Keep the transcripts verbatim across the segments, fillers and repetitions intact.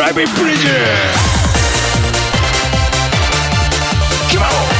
Driving Pleasure 決まろう。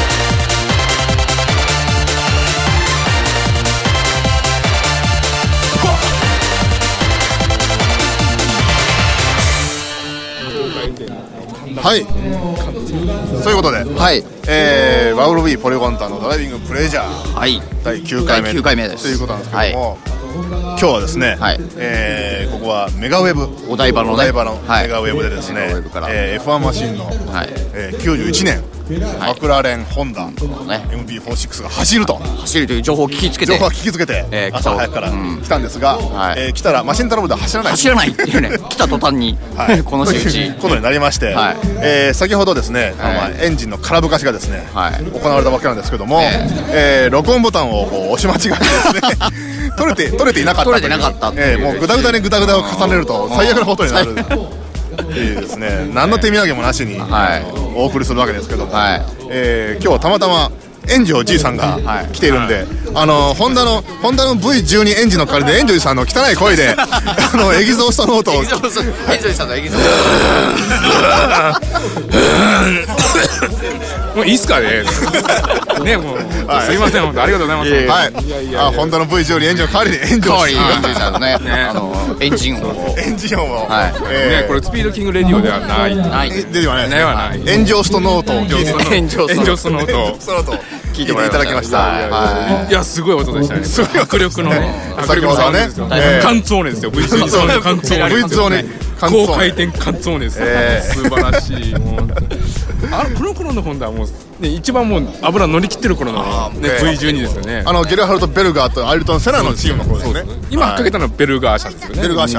はい、そういうことで、はい、えー、ワウルビーポリゴンタのドライビングプレジャー、はい、だいきゅうかいめきゅうかいめですということなんですけども、はい、今日はですね、はい、えー、ここはメガウェブお台場のね、 お台場のメガウェブでですね、はい、えー、エフワン マシンの、はい、えー、きゅうじゅういちねん、はい、マクラーレンホンダ、ね、エムピーフォーシックス が走ると走るという情報を聞きつけて情報を聞きつけて、えー、朝早くから来たんですが、うん、はい、えー、来たらマシントラブルで走らない走らないっていうね来た途端に、はい、この仕打ちことになりまして、はい、えー、先ほどですね、はい、エンジンの空ぶかしがですね、はい、行われたわけなんですけども、えーえー、録音ボタンをこう押し間違えてですね取れて取れていなかった取れてなかったっていう、 えー、もうグダグダにグダグダを重ねると最悪なことになるっていうですね、何の手土産もなしに、はい、お送りするわけですけども、はい、えー、今日はたまたまエンジョじいさんが来ているんで、はい、あのホンダのホンダの ブイじゅうに エンジンの代わりでエンジョじさんの汚い声であのエキゾーストノートをエキゾーストエンジョじさんのエキゾーストもういいっすかねね、もう、はい、すいません、本当ありがとうございます。 はい、いやいや、あ、ホンダの ブイじゅうに エンジンの代わりにエンジョじさんのね、あのエンジン音をエンジン音を、 はい、えー、ね、これスピードキングレディオではないないではないではないエンジョーストノートを聞いてエンジョーストノートを聞いていただきました。 いや、すごい音でしたね。迫力のね、迫力のサウンドですよ。カンツォーネですよ。ブイじゅうに サウンドカンツォーネ。ブイじゅうに高回転カンツォーネです。素晴らしい。あのこの頃のホンダはもうね、一番もう油乗り切ってる頃のね ブイじゅうに ですよね。 あのゲルハルト・ベルガーとアイルトン・セナのチームの頃ですね。 今かけたのはベルガー社ですよね。 ベルガー社。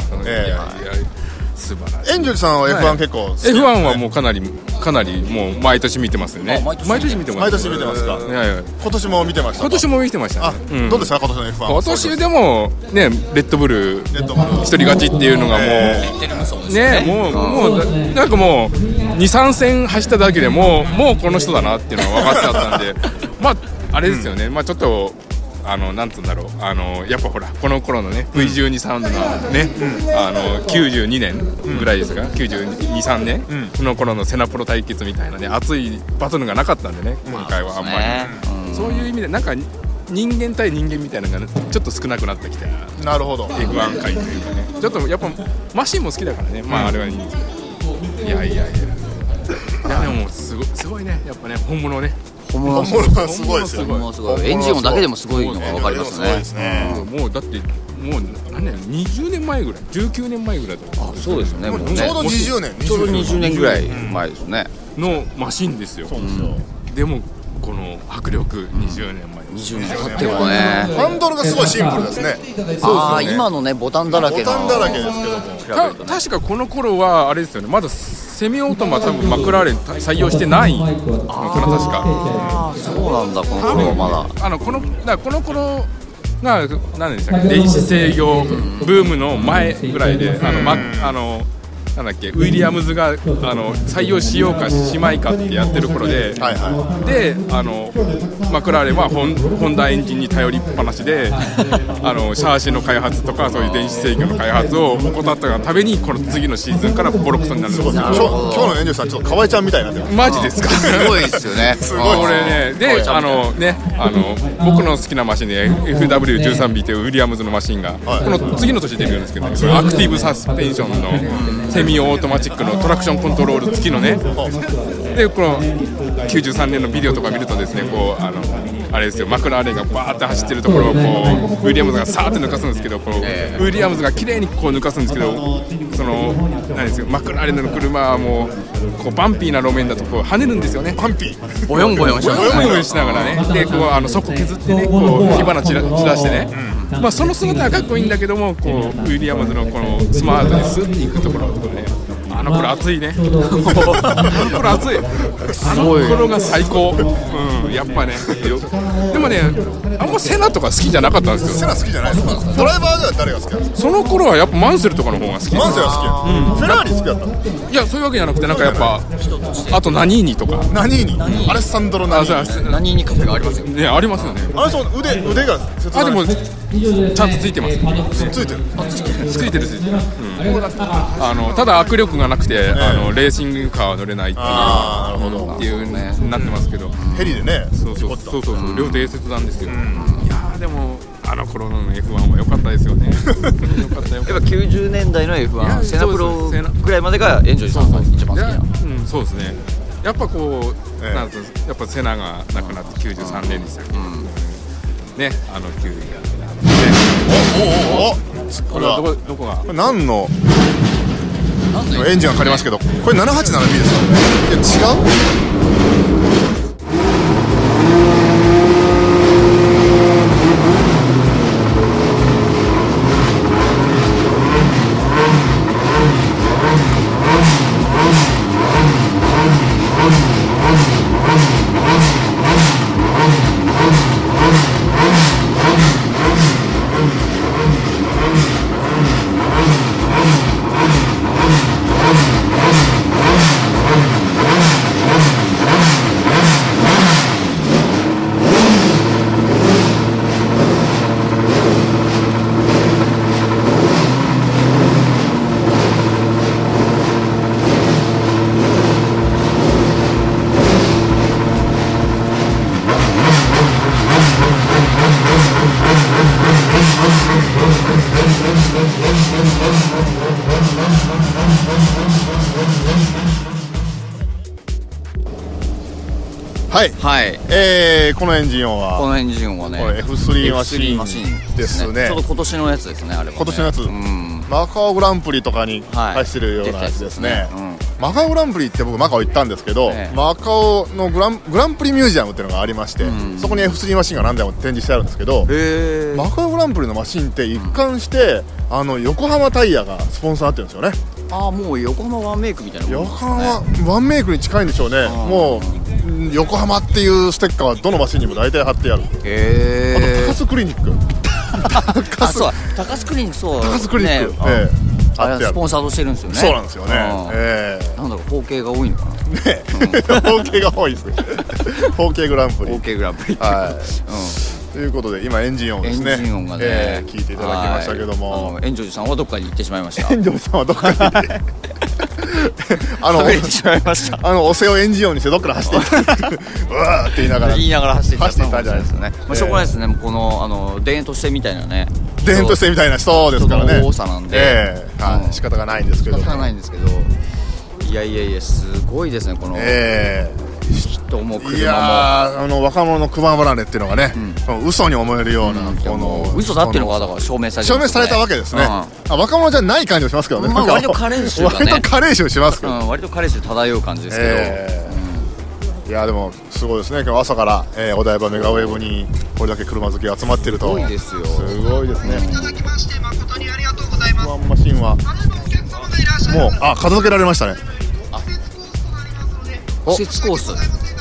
素晴らしい。 エンジョルさんは エフワン 結構エフワン はもうかなりかなりもう毎年見てますよね。毎年見てます。 毎年見てますか。今年も見てました。 今年も見てましたね。 どうですか今年の エフワン。 今年でもね、レッドブル一人勝ちっていうのがもうね、もうもうなんかもうにさん戦走っただけでもうもうこの人だなっていうのが分かっちゃったんで、まああれですよね。まあちょっとあのなんつうんだろう、あのやっぱほらこの頃のね ブイじゅうに サウンドのね、うん、あのきゅうじゅうにねんぐらいですか、うん、きゅうじゅうに、さんねん、うん、の頃のセナプロ対決みたいなね熱いバトルがなかったんでね、今回はあんまり、まあ、そういう意味でなんか人間対人間みたいなのが、ね、ちょっと少なくなってきた。 なるほど。 エフワン 界というかね、ちょっとやっぱマシンも好きだからね、まああれはいいんですけど、いやいやいやいやでもすごいすごいね、やっぱね本物ね。 本物はすごいですよ。 エンジン音だけでもすごいのが分かりますね。 もうだってもう何年にじゅうねんまえぐらい、じゅうきゅうねんまえぐらいとか。 あ、そうですよね。もうね、 ちょうどにじゅうねん、 ちょうどにじゅうねんぐらい前ですね。 のマシンですよ。でもこの迫力にじゅうねんまえ。 にじゅうねん経ってもね。 ハンドルがすごいシンプルですね。 ああ、今のねボタンだらけの。 ボタンだらけですけども。 確かこの頃はあれですよね。まだセミオートマ多分マクラーレン採用してないのかな、確か。 ああ、そうなんだ。この頃はまだ。 あのこのだこの頃が何でしたっけ、電子制御ブームの前ぐらいで、あのまあの。なんだっけ、ウィリアムズがあの採用しようかしまいかってやってる頃で、はいはい、であのマクラーレンはホン、ホンダエンジンに頼りっぱなしであのシャーシの開発とかそういう電子制御の開発を怠ったがためにこの次のシーズンからボロクソになるんですよ。 今日のエンジェルさんちょっと河合ちゃんみたいになってます。 マジですか。 すごいですよね。 すごい。 これね、であのねあの僕の好きなマシンで エフダブリューじゅうさんビー というウィリアムズのマシンが、はい、この次の年出るんですけど、ね、アクティブサスペンションのセミオートマチックのトラクションコントロール付きのね、でこのきゅうじゅうさんねんのビデオとか見るとですね、こうあのあれですよ、マクラーレンがバーって走ってるところをこうウィリアムズがサーって抜かすんですけど、こうウィリアムズが綺麗にこう抜かすんですけど、その何ですよ、マクラーレンの車はもうこうバンピーな路面だとこう跳ねるんですよね。 バンピーボヨンボヨンしながら、 ボヨンボヨンしながらね、でこうあの底削ってね、こう火花散らしてね、うん、まあその姿はかっこいいんだけども、こうウィリアムズのこのスマートにスッていくところとかね、あの頃熱いね。あの頃熱い。あの頃が最高。うん、やっぱね。でもね、あんまセナとか好きじゃなかったんですよ。 セナ好きじゃないですか。ドライバーでは誰が好きなんですか。 その頃はやっぱマンセルとかの方が好き。 マンセルが好き。うん。フェラーリ好きだったの。 いや、そういうわけじゃなくて、なんかやっぱあとナニーニとか。 ナニーニ。アレッサンドロナニーニ。 ナニーニカフェがありますよね。 ね、ありますよね。 あれそう腕腕が。 あでもちゃんとついてます、ね、 ついてるついてるついてる、うん、あのただ握力がなくて、えー、あのレーシングカーは乗れないっていうあーなるほどっていうねなってますけど、 ヘリでねそうそうそうそうそう両手切断ですよ、うん、いやーでもあの頃の エフワン は良かったですよねよかったよやっぱきゅうじゅうねんだいの エフワン セナプロぐらいまでがエンジョイさんが一番好きなうんそうですねやっぱこう、えー、なんとやっぱセナが亡くなってきゅうじゅうさんねんでしたけど、うん、ねあのきゅうじゅうおおおおこれはどこどこがこれ何のエンジンがかかりますけどこれ ななはちななビー ですかいや違うはい、はい、えー、このエンジン音はこのエンジン音はねこれ エフスリー マシンですね。 ちょうど今年のやつですねあれはね今年のやつ、うん、マカオグランプリとかに走るようなやつですね、はい、ですね、うん、マカオグランプリって僕マカオ行ったんですけど、ね、マカオのグラン、グランプリミュージアムっていうのがありまして、うん、そこに エフスリー マシンが何台も展示してあるんですけど、マカオグランプリのマシンって一貫して、うん、あの横浜タイヤがスポンサーってるんですよね。 ああもう横浜ワンメイクみたいなもんですかね。 横浜ワンメイクに近いんでしょうね。もう横浜っていうステッカーはどのマシンにも大体貼ってある。 へー。 あと高須クリニックあそう高須クリニックそう高須クリニック、ねええ、あれスポンサーとしてるんですよね。 そうなんですよね、えー、なんだろう包茎が多いのかなね、うん、包茎が多いですね包茎グランプリ包茎グランプリって、 はい、うん、ということで今エンジン音ですね。 エンジン音がね、えー、聞いていただきましたけども、 エンジョイさんはどっかに行ってしまいました。 エンジョイさんはどっかにあの行ってしまいました。 あのお世をエンジン音にしてどっから走っていったうわーって言いながら言いながら走っていった走っていったんじゃないですかね。 まあしょうがないですね。このあの田園都市線みたいなね田園都市線みたいな人ですからね。 人の多さなんで、 えーはい、仕方がないんですけど、 仕方がないんですけど、いやいやいやすごいですねこの、えー、人も車も。いやあの若者の熊離れっていうのがね、うん、嘘に思えるような、うん、この嘘だっていうのがだから証明されて証明されたわけですね、うん、あ若者じゃない感じもしますけどね、 まあ、割と加齢臭がね割と加齢臭しますけど、 うん、割と加齢臭漂う感じですけど、えーうん、いやでもすごいですね。今日朝から、えー、お台場メガウェーブにこれだけ車好きが集まってるとすごいですよ。 すごいですね。いただきまして誠にありがとうございます。ワンマシンはもうあ片付けられましたね。 右折コース、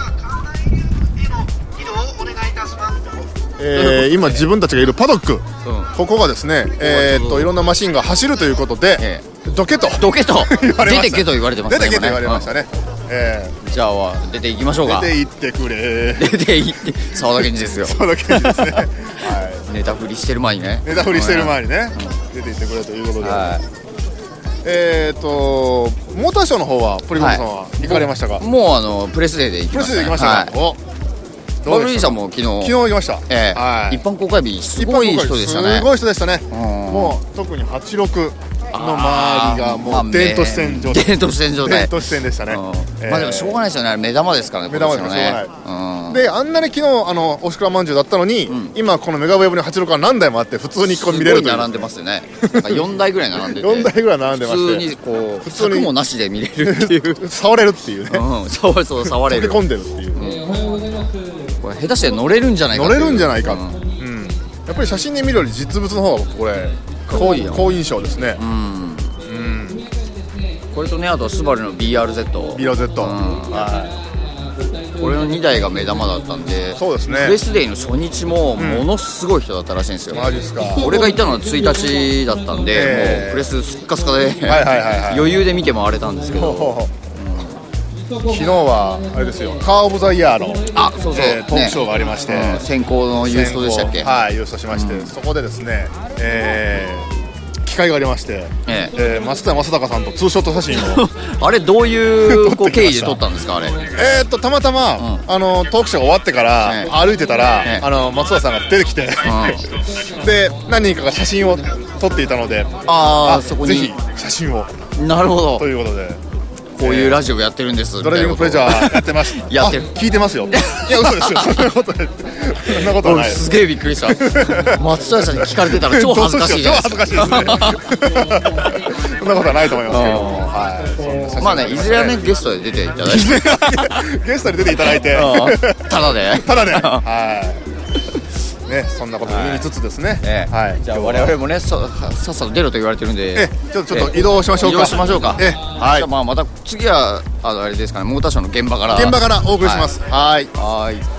えー、今自分たちがいるパドック、うん、ここがですね、えー、っといろんなマシンが走るということで、えー、どけとどけと出てけと言われてますね。 出てけと言われましたね、うんえー、じゃあ出ていきましょうか。 出て行ってくれ。 出て行って沢田研二ですよ。 沢田研二ですね、はい、 ネタ振りしてる前にねネタ振りしてる前にね、うん、出て行ってくれということで、はい、えーとモーターショーの方はプリモトさんは行かれましたか。 はい、もうあのプレスデーで行きましたね。 プレスデーで行きましたか、はい、おバブルリーさんも昨日昨日行きました、 えーはい、一般公開日すごい人でしたね。 すごい人でしたね。もう特にはちじゅうろくの周りがもう伝統線状態、 伝統線状態、 伝統線でしたね、 えー、まあでもしょうがないですよね。目玉ですからね。 目玉ですからしょうがない、うん、であんなに昨日あのおしくらまんじゅうだったのに、うん、今このメガウェーブにはちじゅうろくが何台もあって普通にこう見れるという。 すごい並んでますよね。なんかよんだいぐらい並んでてよんだいぐらい並んでまして普通にこう柵もなしで見れるっていう触れるっていうね、 うん、そうそう触れる飛び込んでるっていう、うん、 これ下手して乗れるんじゃないか乗れるんじゃないか、うんうん、やっぱり写真で見るより実物の方がこれ好印象ですね、うんこれとねあとスバルの ビーアールゼットビーアールゼット、うんはい、これのにだいが目玉だったんで。 そうですね。 プレスデーの初日もものすごい人だったらしいんですよ、 うん、マジですか。 俺が行ったのはついたちだったんで、えー、もうプレスすっかすかで、 はいはいはいはい、 余裕で見て回れたんですけど、 昨日はあれですよ、カーオブザイヤーのあそうそう、 えー、トークショーがありまして、 ねうん、先行のユーストでしたっけ。 はい、ユーストしまして、うん、そこでですね、えー、機会がありまして、えええー、松田正孝さんとツーショット写真をあれどういうこう経緯で撮ったんですかあれ。 えーっとたまたま、うん、あのトークショーが終わってから、えー、歩いてたら、えー、あの松田さんが出てきて、うん、で何人かが写真を撮っていたので、 ああそこにぜひ写真を。 なるほど。 ということで。 こういうラジオやってるんです。 ドライビングプレジャーやってます。 やってる。 聞いてますよ。いや嘘ですよ。そんなことそんなことはない。 すげえびっくりした。松田さんに聞かれてたら超恥ずかしいじゃないですか。 超恥ずかしいですね。そんなことはないと思いますけども。はい。 まあね、いずれはねゲストで出ていただいて。 ゲストで出ていただいて。 ただで。 ただで。はい。ね、そんなことを言いつつですね、 ええはい、じゃあ我々もねさっさと出ろと言われてるんで、 ええ、ちょっとちょっと移動しましょうか。 移動しましょうか。 ええ、はい。 じゃあまあまた次はあのあれですかね、モーターショーの現場から現場からお送りします。 はいはい。